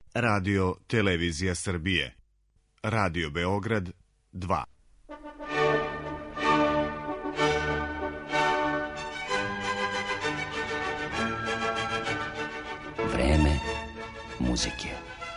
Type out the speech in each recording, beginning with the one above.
Radio Televizija Srbije. Radio Beograd 2. Vreme muzike.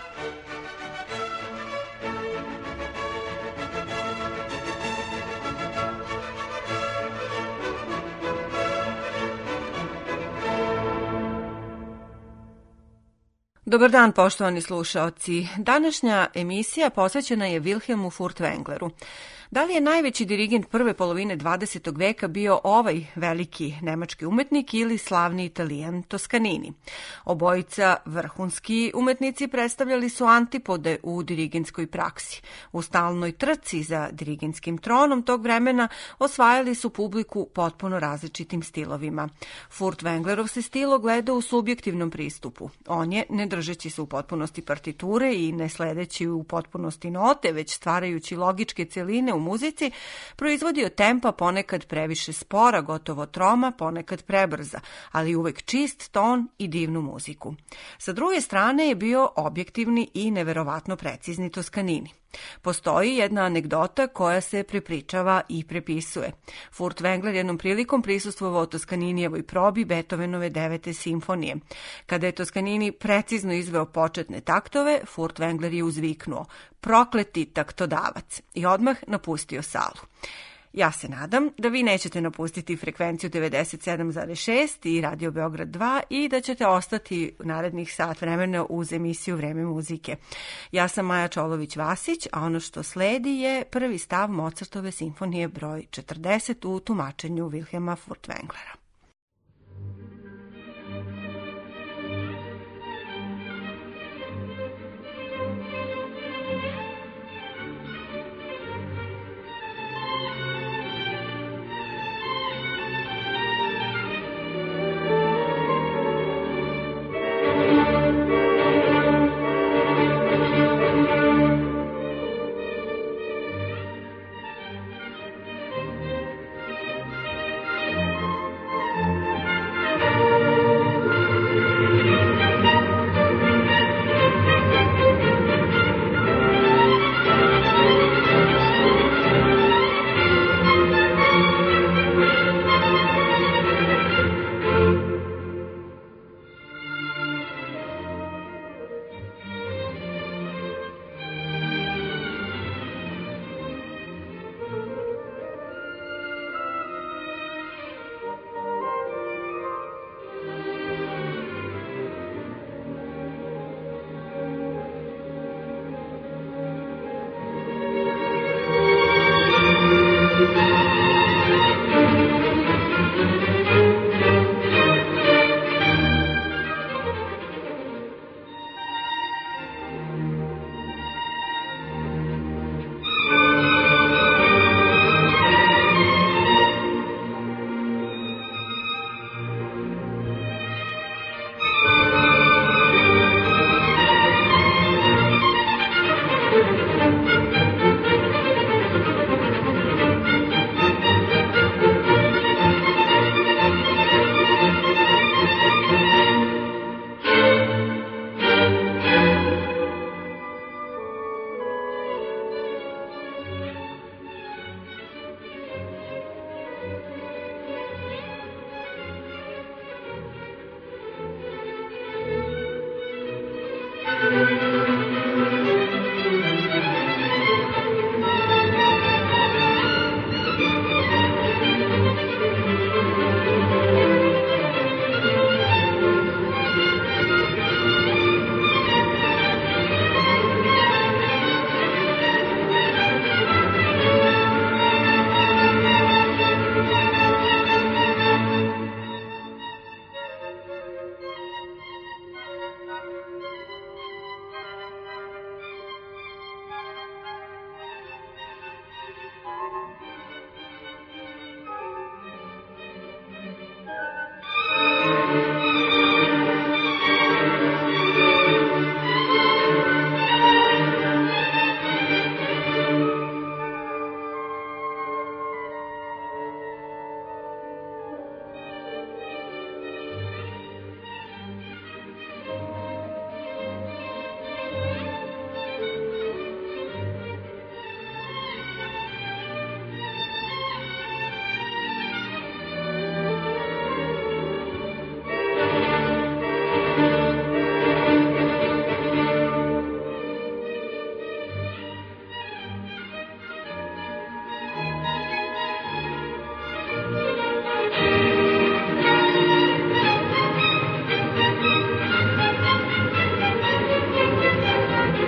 Dobar dan, poštovani slušaoci. Današnja emisija posvećena je Wilhelmu Furtwängleru. Da li je najveći dirigent prve polovine 20. veka bio ovaj veliki nemački umetnik ili slavni Italijan Toscanini? Obojica vrhunski umetnici predstavljali su antipode u dirigentskoj praksi. U stalnoj trci za dirigentskim tronom tog vremena osvajali su publiku potpuno različitim stilovima. Furtwänglerov se stil ogleda u subjektivnom pristupu. On je, ne držeći se u potpunosti partiture i ne sledeći u potpunosti note, već stvarajući logičke celine u muzici, proizvodio tempa ponekad previše spora, gotovo troma, ponekad prebrza, ali uvek čist ton i divnu muziku. Sa druge strane je bio objektivni i neverovatno precizni Toscanini. Postoji jedna anegdota koja se prepričava i prepisuje. Furtwängler jednom prilikom prisustvovao Toscaninijevoj probi Beethovenove 9. simfonije. Kada je Toscanini precizno izveo početne taktove, Furtwängler je uzviknuo: "Prokleti taktodavac!" i odmah napustio salu. Ja se nadam da vi nećete napustiti frekvenciju 97,6 i Radio Beograd 2 i da ćete ostati narednih sat vremena uz emisiju Vreme muzike. Ja sam Maja Čolović-Vasić, a ono što sledi je prvi stav Mozartove simfonije broj 40 u tumačenju Wilhelma Furtwänglera.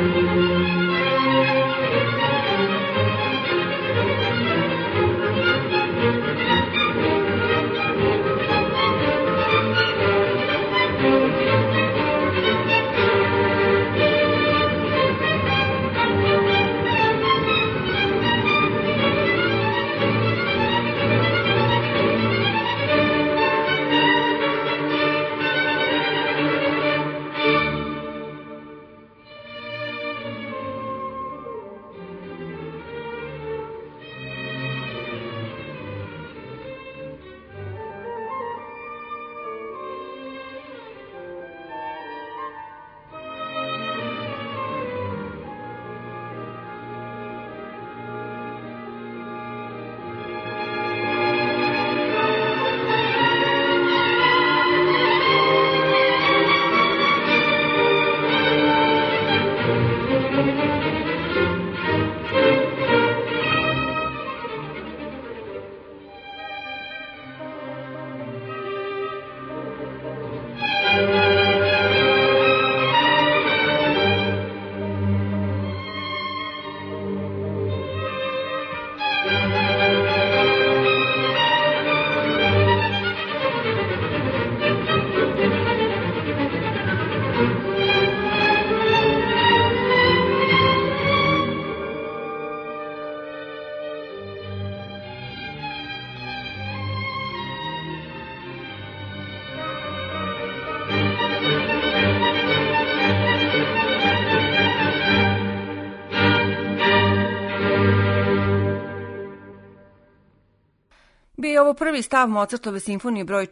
Bio je ovo prvi stav Mozartove simfonije broj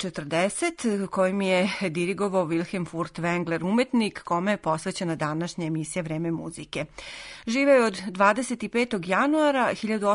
40, kojim je dirigovao Wilhelm Furtwängler, umetnik kome je posvećena današnja emisija Vreme muzike. Živeo je od 25. januara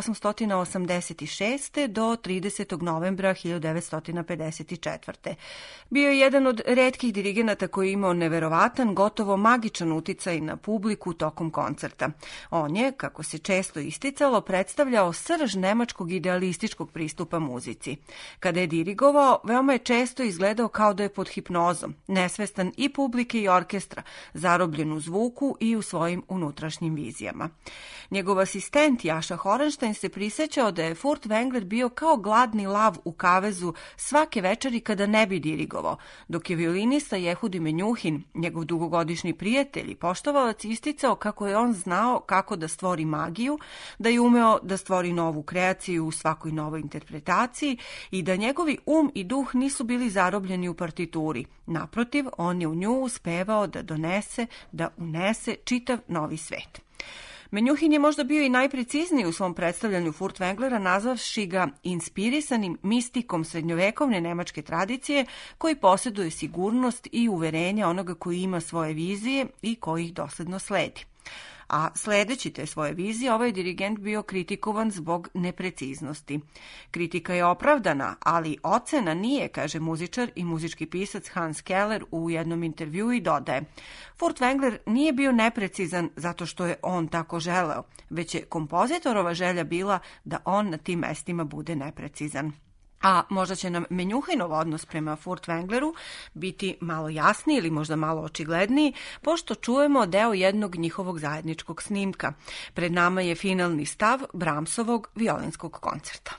1886. do 30. novembra 1954. Bio je jedan od retkih dirigenata koji je imao neverovatan, gotovo magičan uticaj na publiku tokom koncerta. On je, kako se često isticalo, predstavljao srž nemačkog idealističkog pristupa muzici. Kada je dirigovao, veoma je često izgledao kao da je pod hipnozom, nesvestan i publike i orkestra, zarobljen u zvuku i u svojim unutrašnjim vizijama. Njegov asistent Jaša Horenstein se prisećao da je Furtwängler bio kao gladni lav u kavezu svake večeri kada ne bi dirigovao, dok je violinista Jehudi Menjuhin, njegov dugogodišnji prijatelj i poštovalac, isticao kako je on znao kako da stvori magiju, da je umeo da stvori novu kreaciju u svakoj novoj interpretaciji i da njegovi um i duh nisu bili zarobljeni u partituri. Naprotiv, on je u nju uspevao da unese čitav novi svet. Menjuhin je možda bio i najprecizniji u svom predstavljanju Furtwänglera, nazvavši ga inspirisanim mistikom srednjovekovne nemačke tradicije koji posjeduje sigurnost i uverenje onoga koji ima svoje vizije i koji ih dosledno sledi. A sledeći te svoje vizije, ovaj dirigent bio kritikovan zbog nepreciznosti. Kritika je opravdana, ali ocena nije, kaže muzičar i muzički pisac Hans Keller u jednom intervjuu i dodaje: Furtwängler nije bio neprecizan zato što je on tako želeo, već je kompozitorova želja bila da on na tim mestima bude neprecizan. A možda će nam Menjuhinov odnos prema Furtwängleru biti malo jasniji ili možda malo očigledniji, pošto čujemo deo jednog njihovog zajedničkog snimka. Pred nama je finalni stav Brahmsovog violinskog koncerta.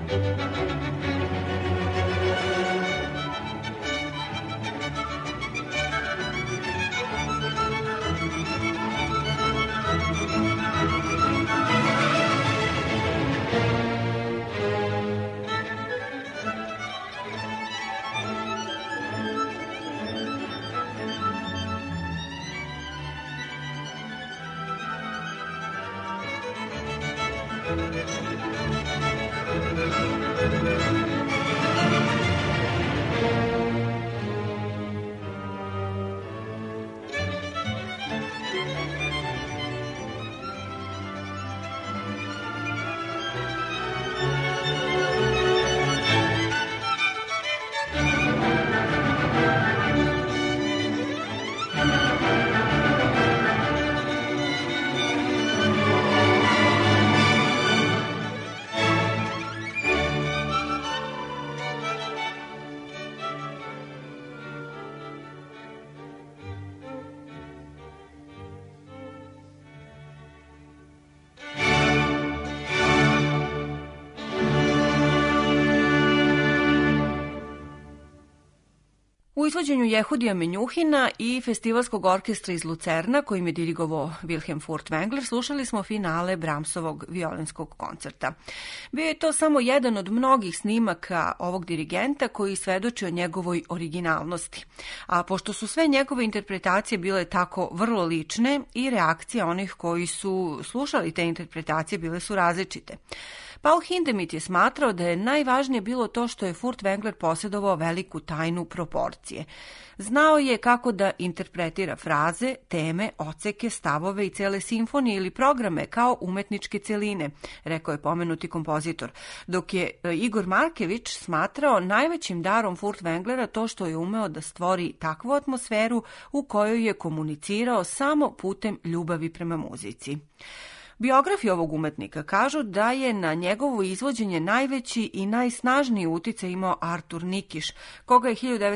U izvođenju Jehudija Menjuhina i Festivalskog orkestra iz Lucerna, kojim je dirigovao Wilhelm Furtwängler, slušali smo finale Brahmsovog violinskog koncerta. Bio je to samo jedan od mnogih snimaka ovog dirigenta koji svedoči o njegovoj originalnosti. A pošto su sve njegove interpretacije bile tako vrlo lične, i reakcije onih koji su slušali te interpretacije bile su različite. Paul Hindemith je smatrao da je najvažnije bilo to što je Furtwängler posjedovao veliku tajnu proporcije. Znao je kako da interpretira fraze, teme, oceke, stavove i cele simfonije ili programe kao umetničke celine, rekao je pomenuti kompozitor, dok je Igor Markević smatrao najvećim darom Furtwänglera to što je umeo da stvori takvu atmosferu u kojoj je komunicirao samo putem ljubavi prema muzici. Biografi ovog umetnika kažu da je na njegovo izvođenje najveći i najsnažniji uticaj imao Artur Nikiš, koga je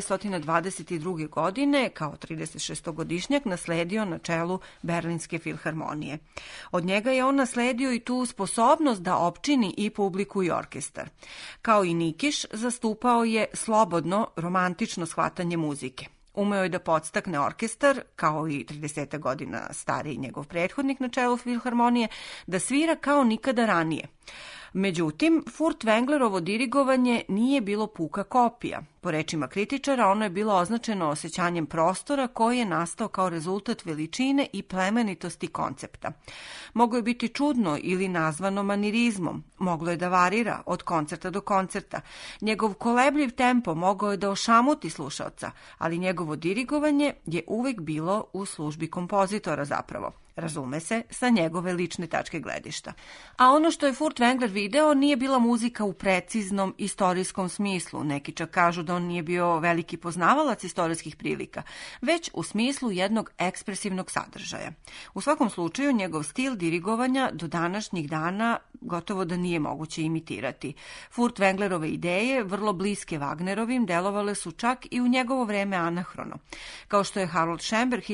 1922. godine kao 36-godišnjak nasledio na čelu Berlinske filharmonije. Od njega je on nasledio i tu sposobnost da opčini i publiku i orkestar. Kao i Nikiš, zastupao je slobodno, romantično shvatanje muzike. Umeo je da podstakne orkestar, kao i 30 godina stariji njegov prethodnik na čelu filharmonije, da svira kao nikada ranije. Međutim, Furtwänglerovo dirigovanje nije bilo puka kopija. Po rečima kritičara, ono je bilo označeno osjećanjem prostora koji je nastao kao rezultat veličine i plemenitosti koncepta. Moglo je biti čudno ili nazvano manirizmom, moglo je da varira od koncerta do koncerta. Njegov kolebljiv tempo mogao je da ošamuti slušaoca, ali njegovo dirigovanje je uvek bilo u službi kompozitora zapravo. Razume se, sa njegove lične tačke gledišta. A ono što je Furtwängler video nije bila muzika u preciznom istorijskom smislu. Neki čak kažu da on nije bio veliki poznavalac istorijskih prilika, već u smislu jednog ekspresivnog sadržaja. U svakom slučaju, njegov stil dirigovanja do današnjih dana gotovo da nije moguće imitirati. Furtwänglerove ideje, vrlo bliske Wagnerovim, delovale su čak i u njegovo vreme anahrono. Kao što je Harold Schoenberg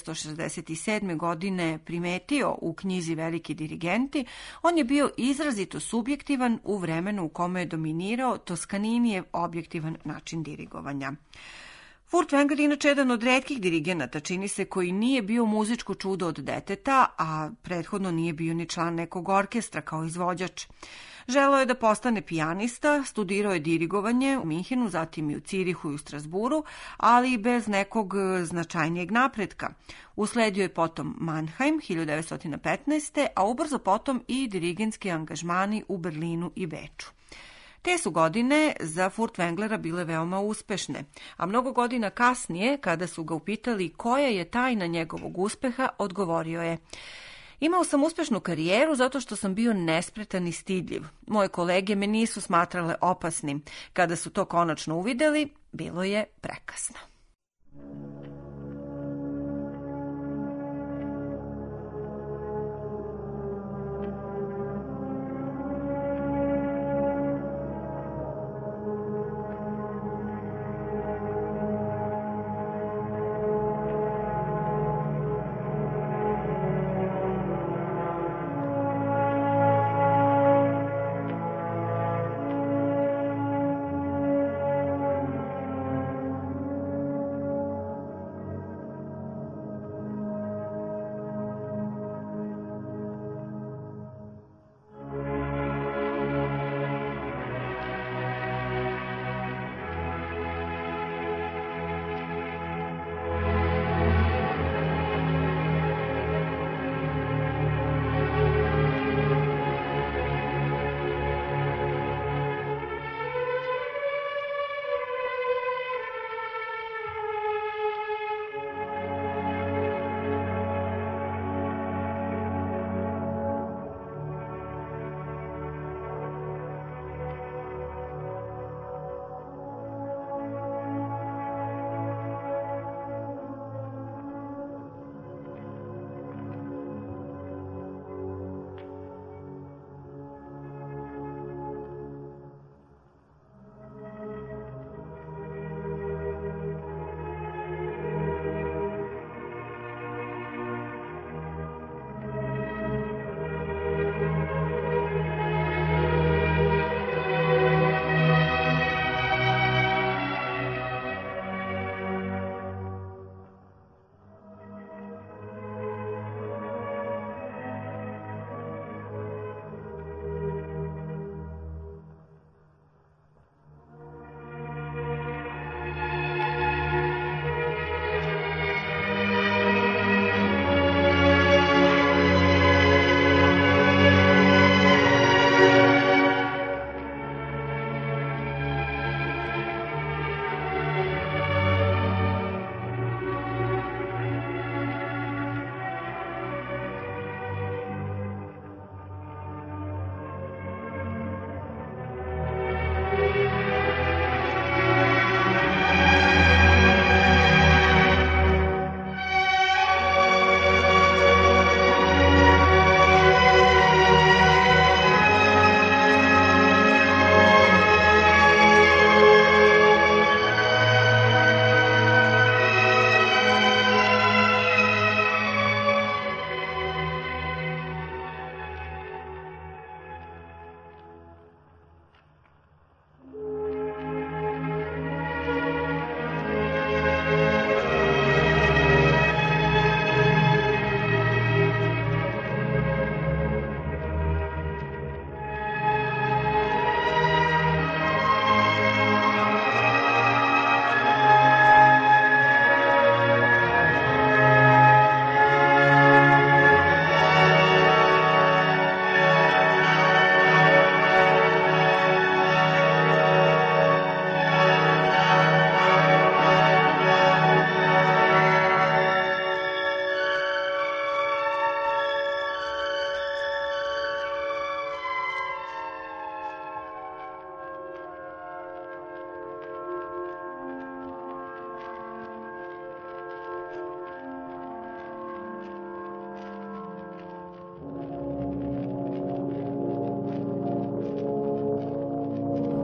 1967. godine primetio u knjizi Veliki dirigenti, on je bio izrazito subjektivan u vremenu u kome je dominirao Toskaninijev objektivan način dirigovanja. Furtwängler je inače jedan od retkih dirigenata, čini se, koji nije bio muzičko čudo od deteta, a prethodno nije bio ni član nekog orkestra kao izvođač. Želeo je da postane pijanista, studirao je dirigovanje u Minhenu, zatim i u Cirihu i u Strasburu, ali bez nekog značajnijeg napretka. Usledio je potom Mannheim 1915. a ubrzo potom i dirigentski angažmani u Berlinu i Beču. Te su godine za Furtwänglera bile veoma uspešne, a mnogo godina kasnije, kada su ga upitali koja je tajna njegovog uspeha, odgovorio je: imao sam uspešnu karijeru zato što sam bio nespretan i stidljiv. Moje kolege me nisu smatrale opasnim. Kada su to konačno uvideli, bilo je prekasno.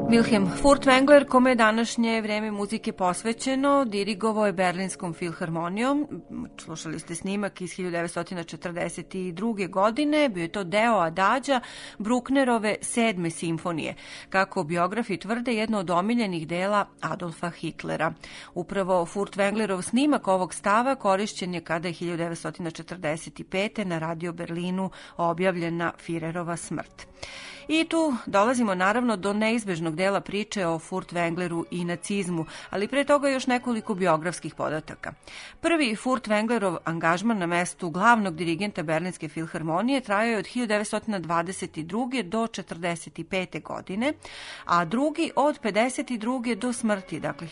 Wilhelm Furtwängler, kome je današnje vreme muzike posvećeno, dirigovao je Berlinskom filharmonijom. Slušali ste snimak iz 1942. godine. Bio je to deo adađa Brucknerove 7. simfonije. Kako biografi tvrde, jedno od omiljenih dela Adolfa Hitlera. Upravo Furtwänglerov snimak ovog stava korišćen je kada je 1945. na Radio Berlinu objavljena Firerova smrt. I tu dolazimo naravno do neizbežnog dela priče o Furtwängleru i nacizmu, ali pre toga još nekoliko biografskih podataka. Prvi Furtwänglerov angažman na mestu glavnog dirigenta Berlinske filharmonije trajao je od 1922. do 1945. godine, a drugi od 1952. do smrti, dakle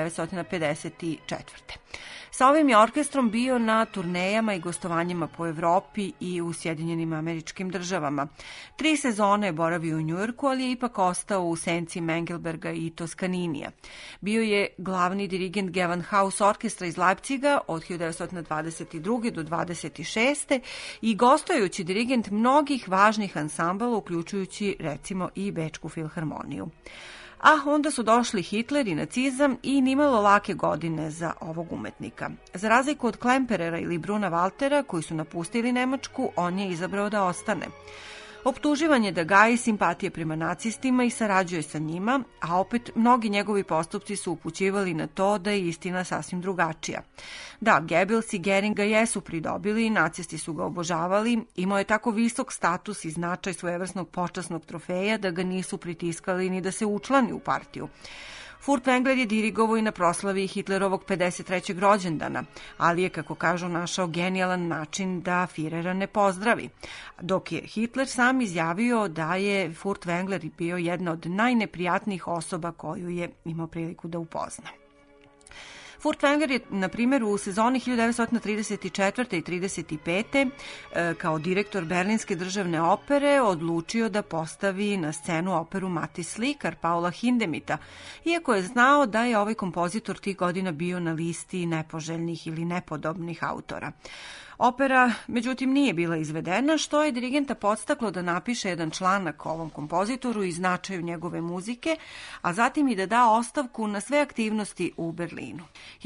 1954. Sa ovim je orkestrom bio na turnejama i gostovanjima po Evropi i u Sjedinjenim Američkim Državama. 3 sezone je boravio u Njujorku, ali je ipak ostao u senci Mengelberga i Toskaninija. Bio je glavni dirigent Gewandhaus orkestra iz Leipziga od 1922. do 1926. i gostujući dirigent mnogih važnih ansambala, uključujući recimo i Bečku filharmoniju. A onda su došli Hitler i nacizam i nimalo lake godine za ovog umetnika. Za razliku od Klemperera ili Bruna Waltera, koji su napustili Nemačku, on je izabrao da ostane. Optuživan je da gaji simpatije prema nacistima i sarađuje sa njima, a opet mnogi njegovi postupci su upućivali na to da je istina sasvim drugačija. Da, Goebbels i Goering ga jesu pridobili, nacisti su ga obožavali, imao je tako visok status i značaj svojevrsnog počasnog trofeja da ga nisu pritiskali ni da se učlani u partiju. Furtwängler je dirigovao i na proslavi Hitlerovog 53. rođendana, ali je, kako kažu, našao genijalan način da Firera ne pozdravi. Dok je Hitler sam izjavio da je Furtwängler bio jedna od najneprijatnijih osoba koju je imao priliku da upozna. Furtwängler je, na primjer, u sezoni 1934. i 1935. kao direktor Berlinske državne opere odlučio da postavi na scenu operu Mati slikar Paula Hindemita, iako je znao da je ovaj kompozitor tih godina bio na listi nepoželjnih ili nepodobnih autora. Opera, međutim, nije bila izvedena, što je dirigenta podstaklo da napiše jedan članak o ovom kompozitoru i značaju njegove muzike, a zatim i da da ostavku na sve aktivnosti u Berlinu.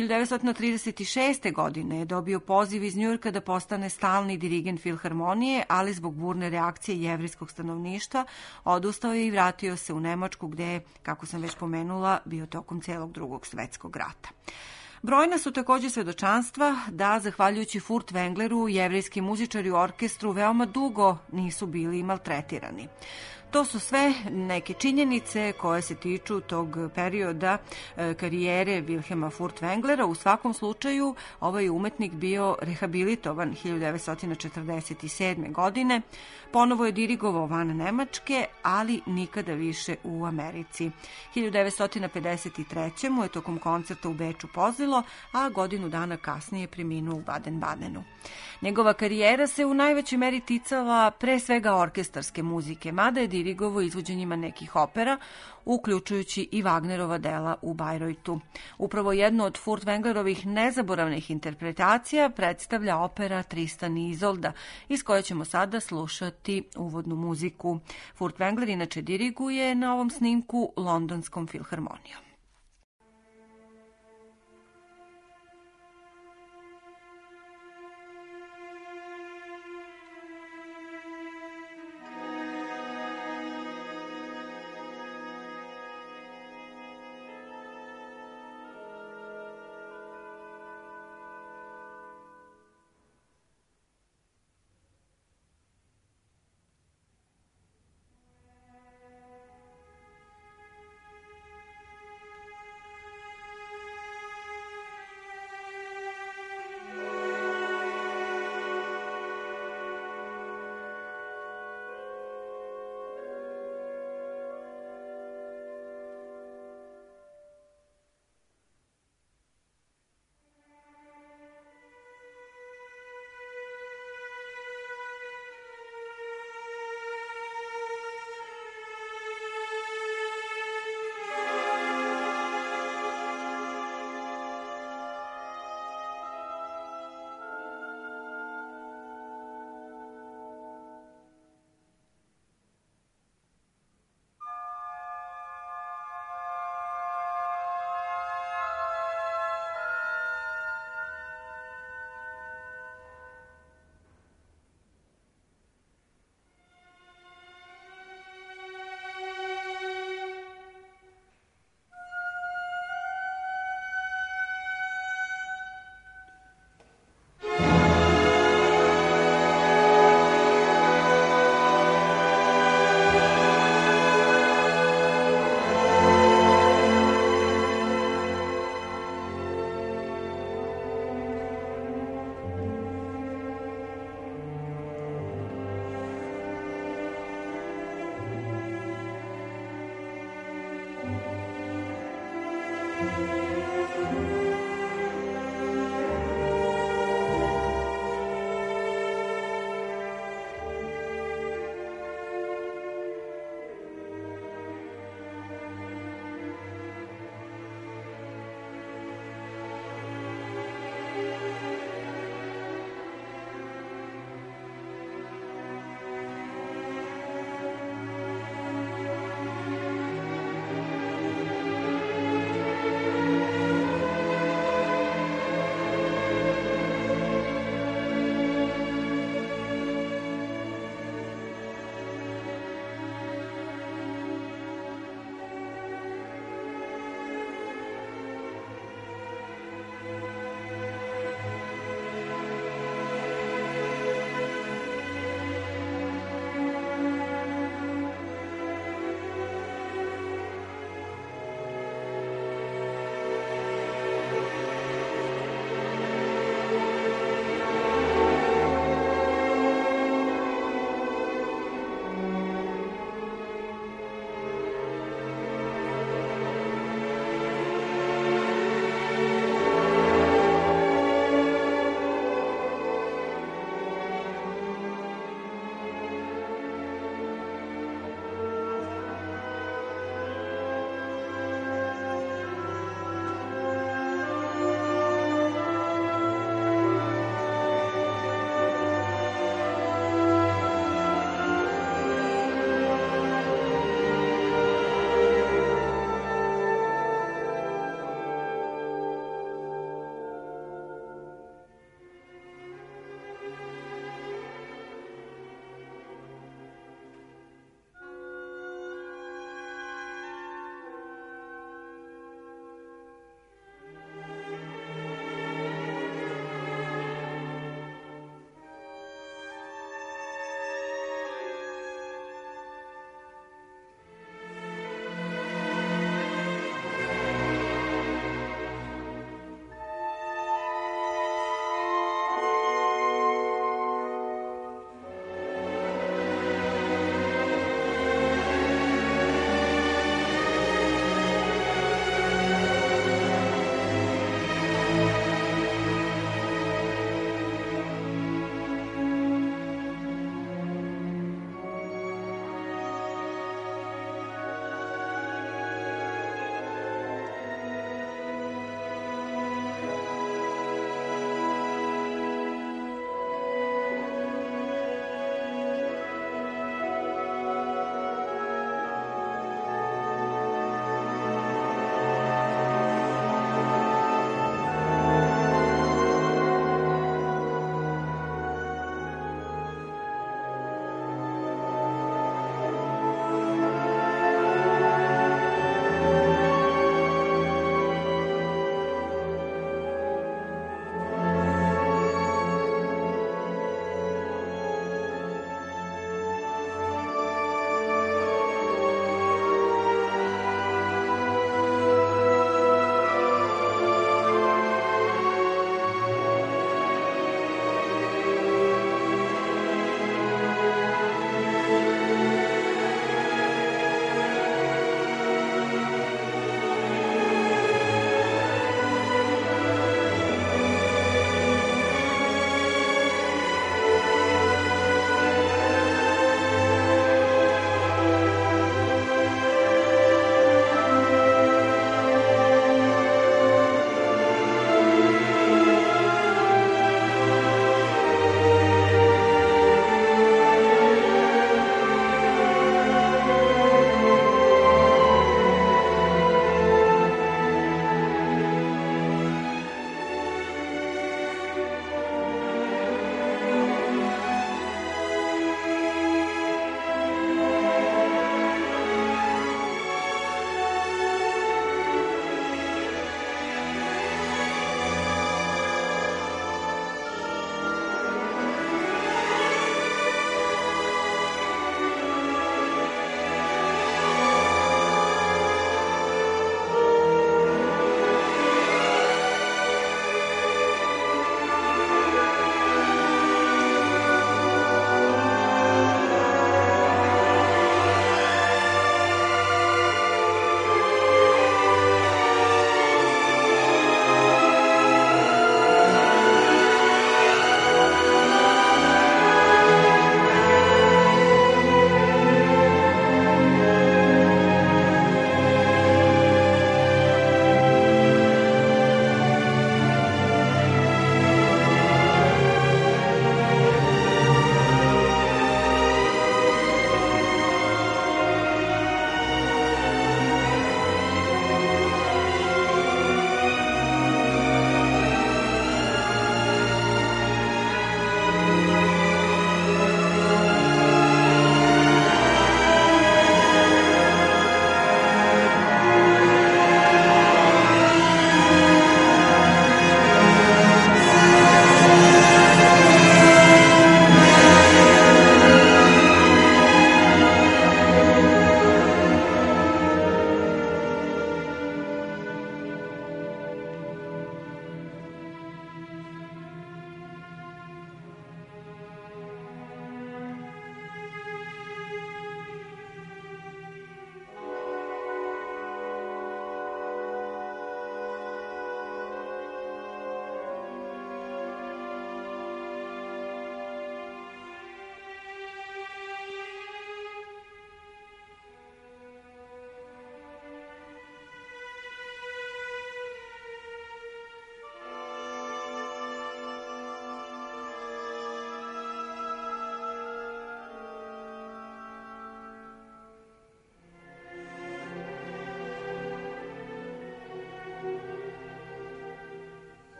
1936. godine je dobio poziv iz Njujorka da postane stalni dirigent filharmonije, ali zbog burne reakcije jevrijskog stanovništva odustao je i vratio se u Nemačku, gde je, kako sam već pomenula, bio tokom celog Drugog svetskog rata. Brojna su također svedočanstva da, zahvaljujući Furtwängleru, jevrejski muzičari u orkestru veoma dugo nisu bili maltretirani. To su sve neke činjenice koje se tiču tog perioda karijere Wilhelma Furtwänglera. U svakom slučaju, ovaj umetnik bio rehabilitovan 1947. godine. Ponovo je dirigovao van Nemačke, ali nikada više u Americi. 1953. mu je tokom koncerta u Beču pozlilo, a godinu dana kasnije preminuo u Baden-Badenu. Njegova karijera se u najvećoj meri ticala pre svega orkestarske muzike, mada je dirigovao izvođenjima nekih opera, uključujući i Wagnerova dela u Bayreuthu. Upravo jednu od Furtwänglerovih nezaboravnih interpretacija predstavlja opera Tristan i Izolda, iz koje ćemo sada slušati uvodnu muziku. Furtwängler inače diriguje na ovom snimku Londonskom filharmonijom.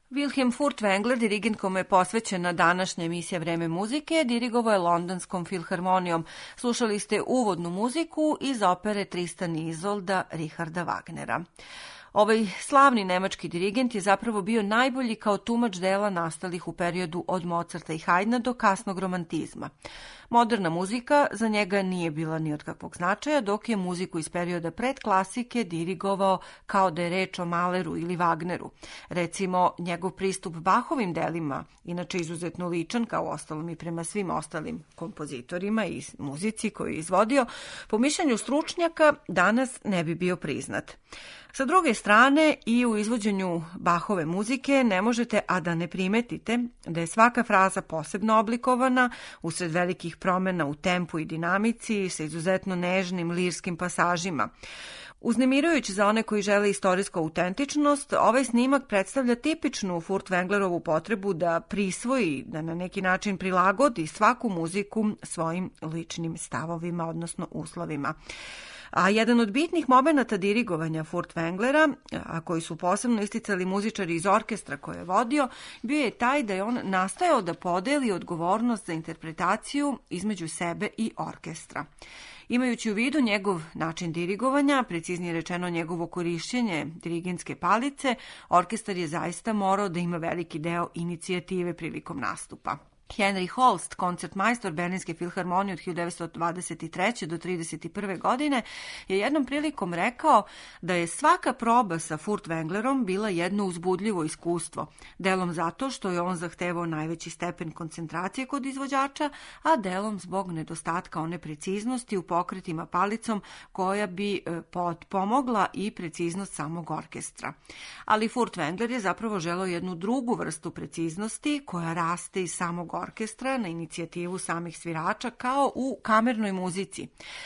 Wilhelm Furtwängler, dirigent kome je posvećena današnja emisija Vreme muzike, dirigovao je Londonskom filharmonijom. Slušali ste uvodnu muziku iz opere Tristan i Izolda Richarda Wagnera. Ovaj slavni nemački dirigent je zapravo bio najbolji kao tumač dela nastalih u periodu od Mozarta i Haydna do kasnog romantizma. Moderna muzika za njega nije bila ni od kakvog značaja, dok je muziku iz perioda pred klasike dirigovao kao da je reč o Mahleru ili Wagneru. Recimo, njegov pristup Bachovim delima, inače izuzetno ličan, kao ostalom i prema svim ostalim kompozitorima i muzici koju je izvodio, po mišljenju stručnjaka danas ne bi bio priznat. Sa druge strane, i u izvođenju Bachove muzike ne možete, a da ne primetite, da je svaka fraza posebno oblikovana usred velikih promjena u tempu i dinamici sa izuzetno nežnim lirskim pasažima. Uznemirujući za one koji žele istorijsku autentičnost, ovaj snimak predstavlja tipičnu Furtwänglerovu potrebu da prisvoji, da na neki način prilagodi svaku muziku svojim ličnim stavovima, odnosno uslovima. A jedan od bitnih momenata dirigovanja Furtwänglera, a koji su posebno isticali muzičari iz orkestra koje je vodio, bio je taj da je on nastojao da podeli odgovornost za interpretaciju između sebe i orkestra. Imajući u vidu njegov način dirigovanja, preciznije rečeno njegovo korišćenje dirigentske palice, orkestar je zaista morao da ima veliki deo inicijative prilikom nastupa. Henry Holst, koncertmajstor Berlinske filharmonije od 1923. do 1931. godine, je jednom prilikom rekao da je svaka proba sa Furtwänglerom bila jedno uzbudljivo iskustvo, delom zato što je on zahtevao najveći stepen koncentracije kod izvođača, a delom zbog nedostatka one preciznosti u pokretima palicom koja bi pomogla i preciznost samog orkestra. Ali Furtwängler je zapravo želeo jednu drugu vrstu preciznosti koja raste iz samog orkestra na inicijativu samih svirača kao u kamernoj muzici.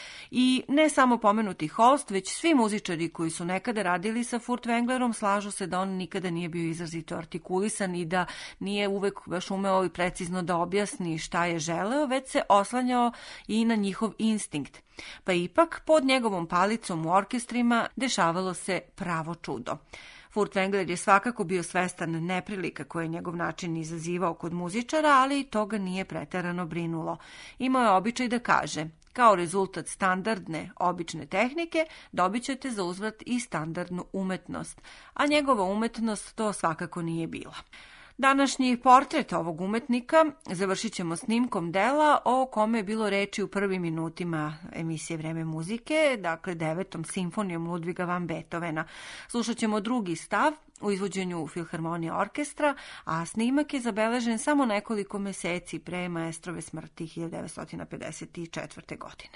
I ne samo pomenuti Holst, već svi muzičari koji su nekada radili sa Furtwänglerom slažu se da on nikada nije bio izrazito artikulisan i da nije uvek baš umeo i precizno da objasni šta je želeo, već se oslanjao i na njihov instinkt. Pa ipak pod njegovom palicom u orkestrima dešavalo se pravo čudo. Furtwängler je svakako bio svestan neprilika koje je njegov način izazivao kod muzičara, ali i to ga nije preterano brinulo. Imao je običaj da kaže: kao rezultat standardne, obične tehnike dobit ćete za uzvrat i standardnu umetnost, a njegova umetnost to svakako nije bila. Današnji portret ovog umetnika završit ćemo snimkom dela o kome je bilo reči u prvim minutima emisije Vreme muzike, dakle 9. simfonijom Ludviga van Beethovena. Slušat ćemo drugi stav u izvođenju Filharmonija orkestra, a snimak je zabeležen samo nekoliko meseci pre maestrove smrti 1954. godine.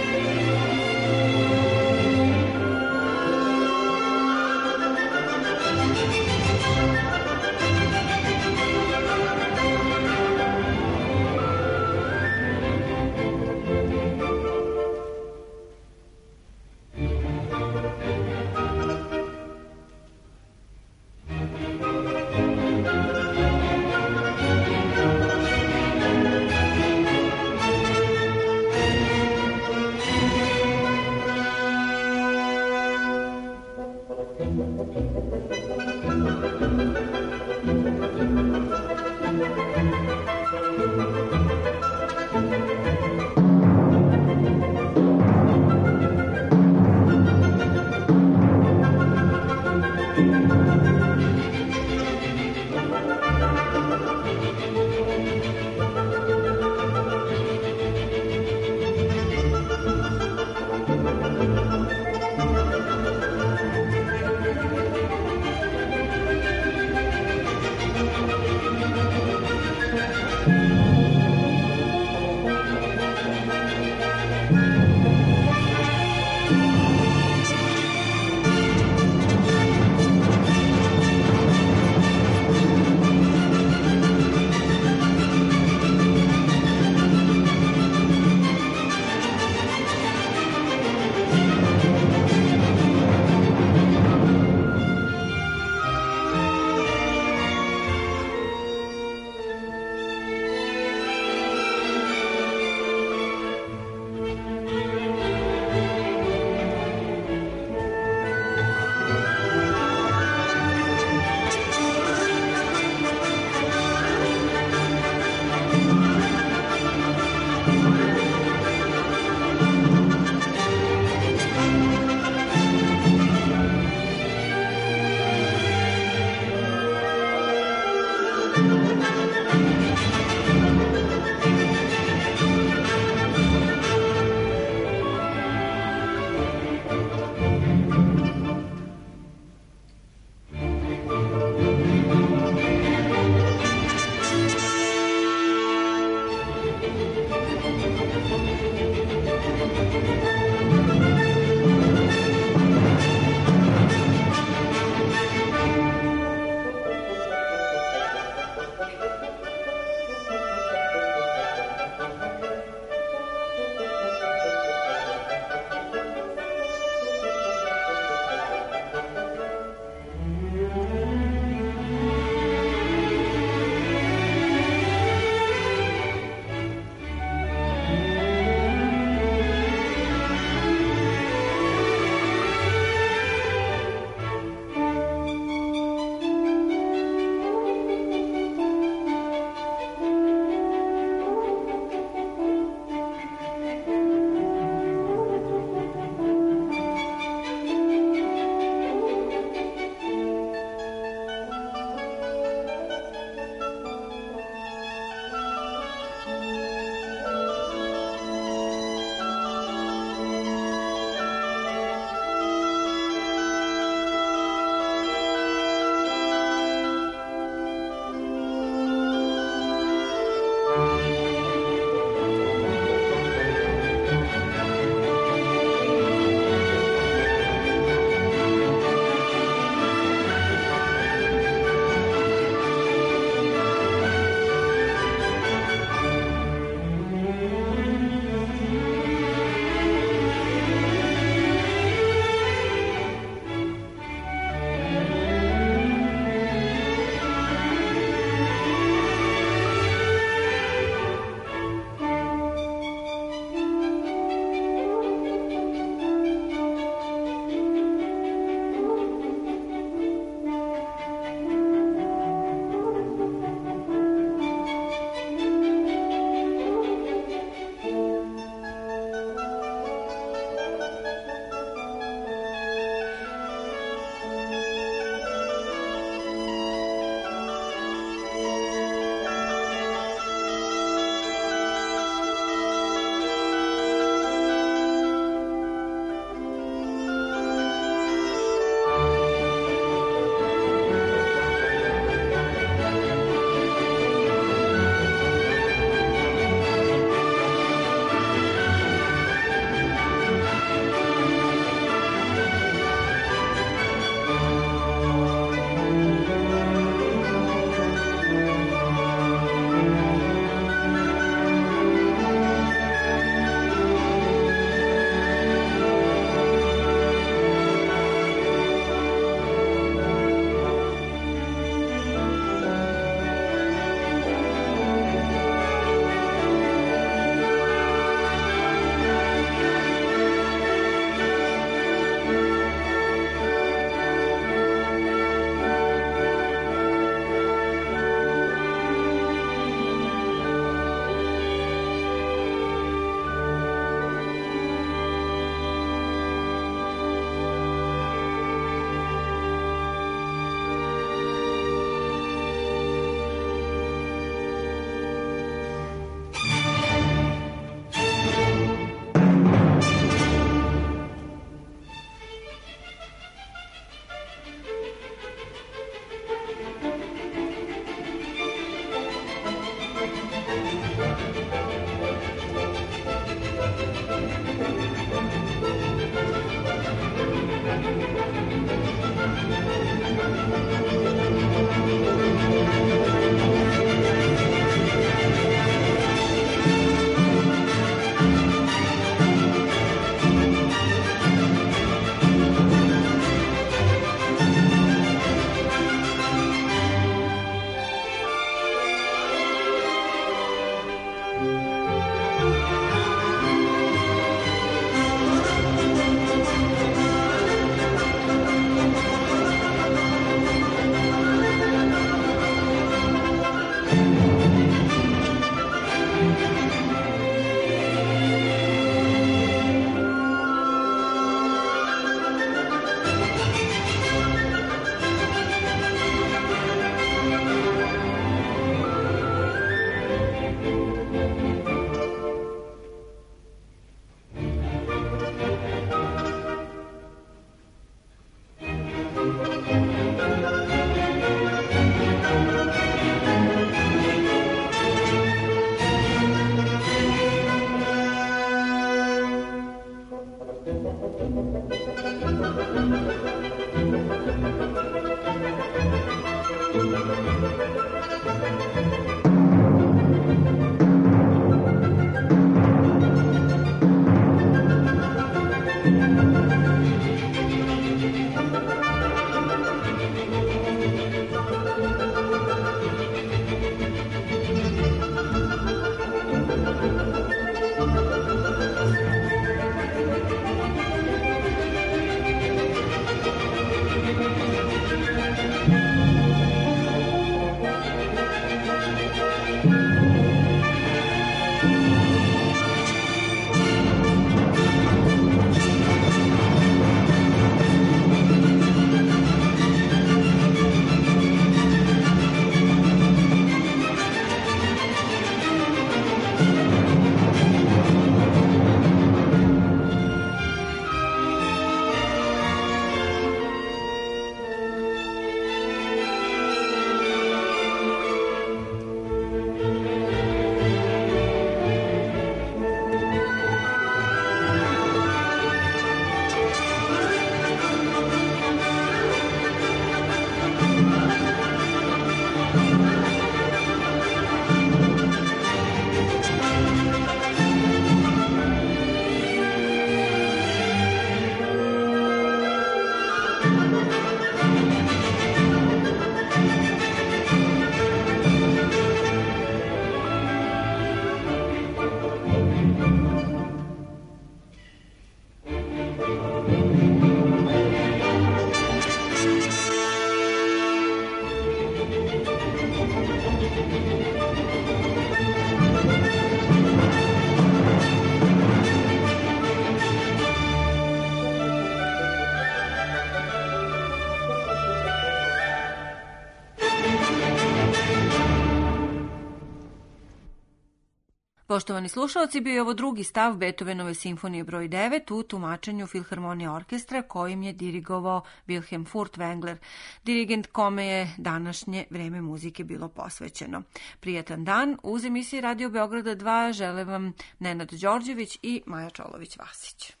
Poštovani slušalci, bio je ovo drugi stav Beethovenove simfonije broj 9 u tumačenju Filharmonije orkestra kojim je dirigovao Wilhelm Furtwängler, dirigent kome je današnje vreme muzike bilo posvećeno. Prijatan dan, uz emisiji Radio Beograda 2 žele vam Nenad Đorđević i Maja Čolović-Vasić.